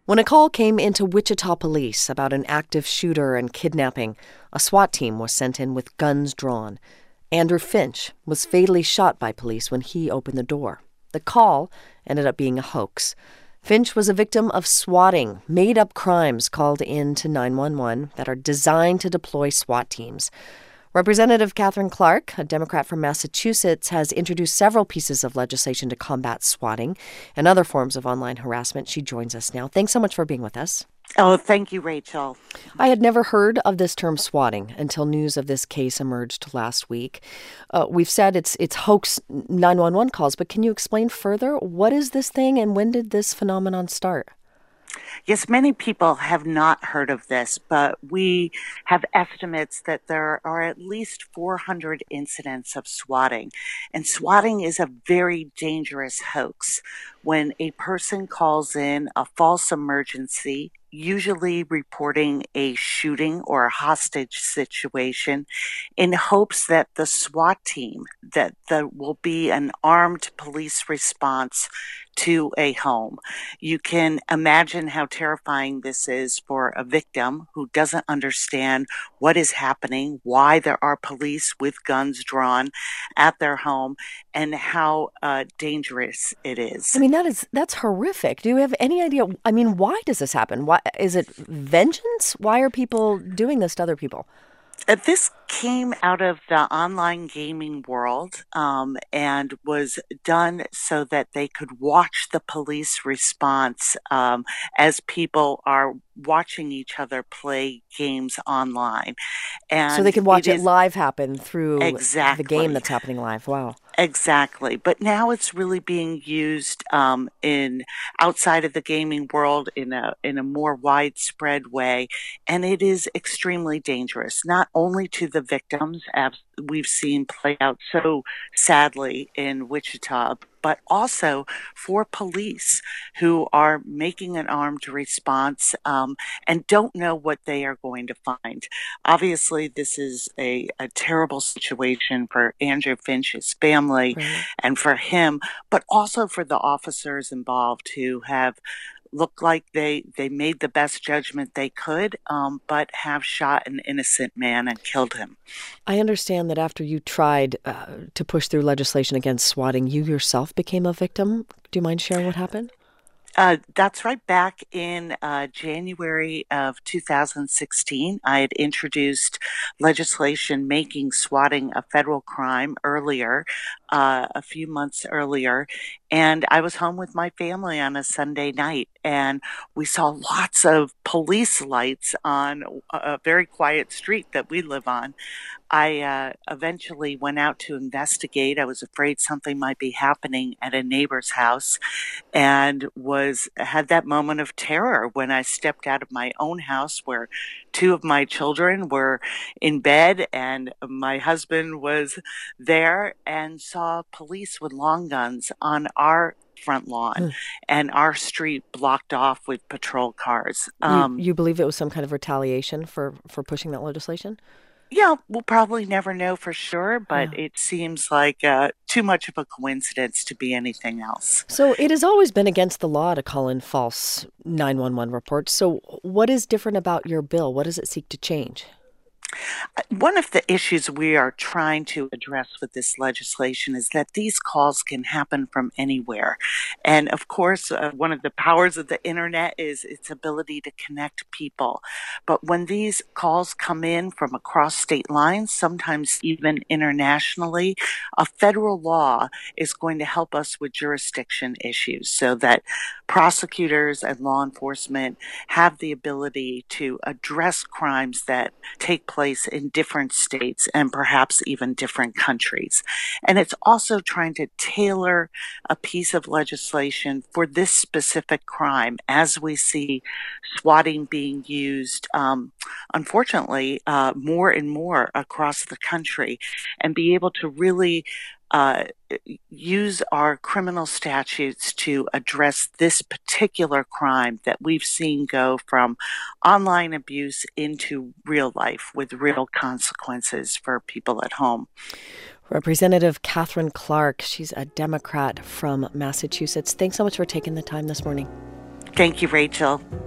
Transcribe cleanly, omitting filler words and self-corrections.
When a call came into Wichita police about an active shooter and kidnapping, a SWAT team was sent in with guns drawn. Andrew Finch was fatally shot by police when he opened the door. The call ended up being a hoax. Finch was a victim of swatting, made-up crimes called in to 911 that are designed to deploy SWAT teams. Representative Katherine Clark, a Democrat from Massachusetts, has introduced several pieces of legislation to combat swatting and other forms of online harassment. She joins us now. Thanks so much for being with us. Oh, thank you, Rachel. I had never heard of this term swatting until news of this case emerged last week. We've said it's hoax 911 calls, but can you explain further? What is this thing and when did this phenomenon start? Yes, many people have not heard of this, but we have estimates that there are at least 400 incidents of swatting. And swatting is a very dangerous hoax. When a person calls in a false emergency, usually reporting a shooting or a hostage situation, in hopes that the SWAT team, that there will be an armed police response to a home. You can imagine how terrifying this is for a victim who doesn't understand what is happening, why there are police with guns drawn at their home, and how dangerous it is. I mean, that's horrific. Do you have any idea? I mean, why does this happen? Why is it vengeance? Why are people doing this to other people? This came out of the online gaming world and was done so that they could watch the police response as people are watching each other play games online. So they And could watch it live happen through the game exactly. that's happening live. Wow. Exactly. But now it's really being used in outside of the gaming world in a more widespread way. And it is extremely dangerous, not only to the victims, as we've seen play out so sadly in Wichita, but also for police who are making an armed response and don't know what they are going to find. Obviously, this is a terrible situation for Andrew Finch's family Right. and for him, but also for the officers involved who have looked like they made the best judgment they could, but have shot an innocent man and killed him. I understand that after you tried to push through legislation against swatting, you yourself became a victim. Do you mind sharing what happened? That's right. Back in January of 2016, I had introduced legislation making swatting a federal crime earlier, a few months earlier. And I was home with my family on a Sunday night, and we saw lots of police lights on a very quiet street that we live on. I eventually went out to investigate. I was afraid something might be happening at a neighbor's house and was had that moment of terror when I stepped out of my own house where two of my children were in bed and my husband was there and saw police with long guns on our front lawn Hmm. and our street blocked off with patrol cars. You believe it was some kind of retaliation for pushing that legislation? Yeah, we'll probably never know for sure, but Yeah. it seems like too much of a coincidence to be anything else. So it has always been against the law to call in false 911 reports. So what is different about your bill? What does it seek to change? One of the issues we are trying to address with this legislation is that these calls can happen from anywhere. And of course, one of the powers of the internet is its ability to connect people. But when these calls come in from across state lines, sometimes even internationally, a federal law is going to help us with jurisdiction issues so that prosecutors and law enforcement have the ability to address crimes that take place in different states and perhaps even different countries. And it's also trying to tailor a piece of legislation for this specific crime as we see swatting being used, unfortunately, more and more across the country, and be able to really uh, use our criminal statutes to address this particular crime that we've seen go from online abuse into real life with real consequences for people at home. Representative Katherine Clark, she's a Democrat from Massachusetts. Thanks so much for taking the time this morning. Thank you, Rachel.